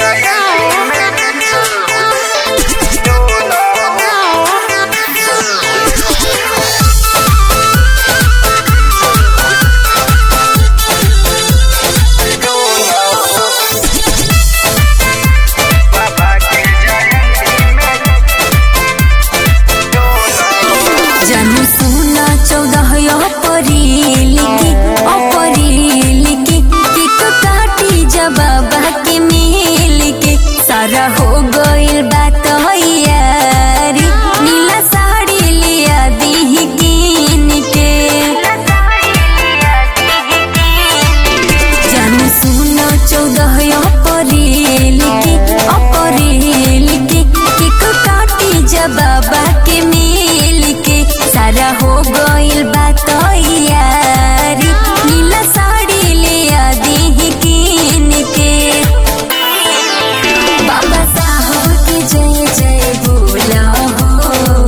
सारा हो गइल बात यारी नीला साड़ी लिया दी कीन के जानू सुनो 14 अप्रैल के केक काटी जब बाबा के मिल के सारा हो गइल बात यारी नीला साड़ी लिया दी कीन के बाबा साहब की जय जय बोला हो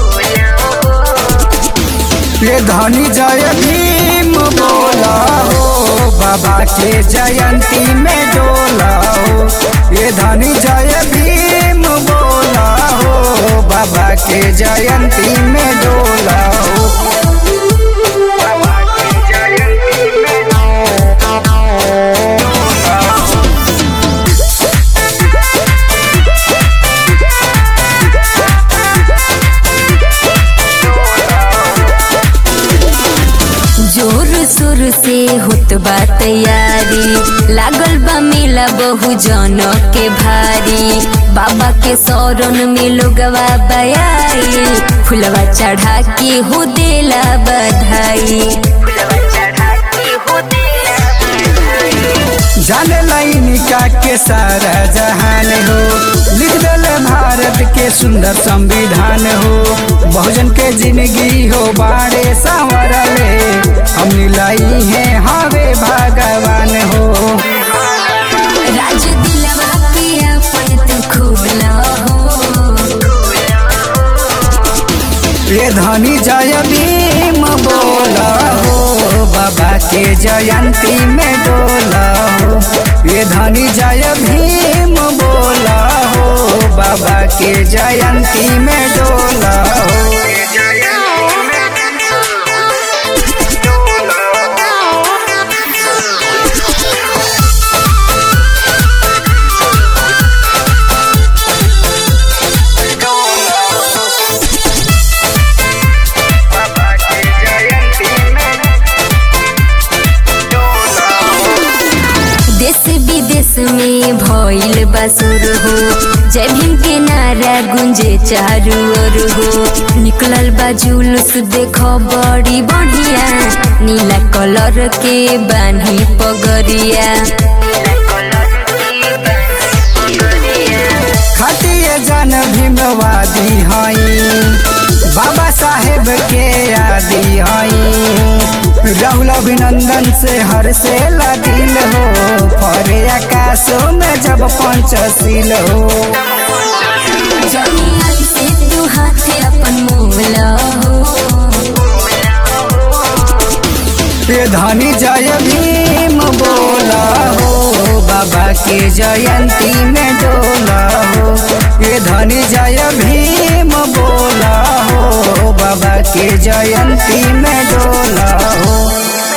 ये धनी जय भीम बोला हो बाबा के जयंती में डोला हो। ये धनी जय भीम बोला हो बाबा के जयंती में डोला हो। बाबा के जयंती में डोला हो। जोर शोर से होत बा तैयारी लागल बा मेला बहु जन के भारी बाबा के शरण में लोगवा बयाई फुलवा चढ़ा के हो देला बधाई जाने लाइनिका के सारा जहान हो लिख दल भारत के सुंदर संविधान हो बहुजन के जिंदगी हो बाड़े संवरले हमने लाई है हवे भगवान हो। राज दिलवा के अपन तू खोला हो ये धनी जय भीम बोला हो बाबा के जयंती में डोला हो। ये धनी जय भीम बोला हो बाबा के जयंती में डोला हो। विदेश में भइल बसुर हो जय भीम के नारा गुंजे चारू ओर हो निकलल बा जुलूस देखो बड़ी बढ़िया नीला कलर के बान्ही पगरिया खटिए जन भीमवादी हई बाबा साहेब के आदि हई राहुल अभिनंदन से हर से दिल हो फरे आकाशों में जब पंचशील हो। जमीन से तू हाथ अपन मोला हो ये धनी जय भीम बोला हो बाबा के जयंती में डोला हो। ये धनी जय भीम बोला हो बाबा के जयंती में डोला हो।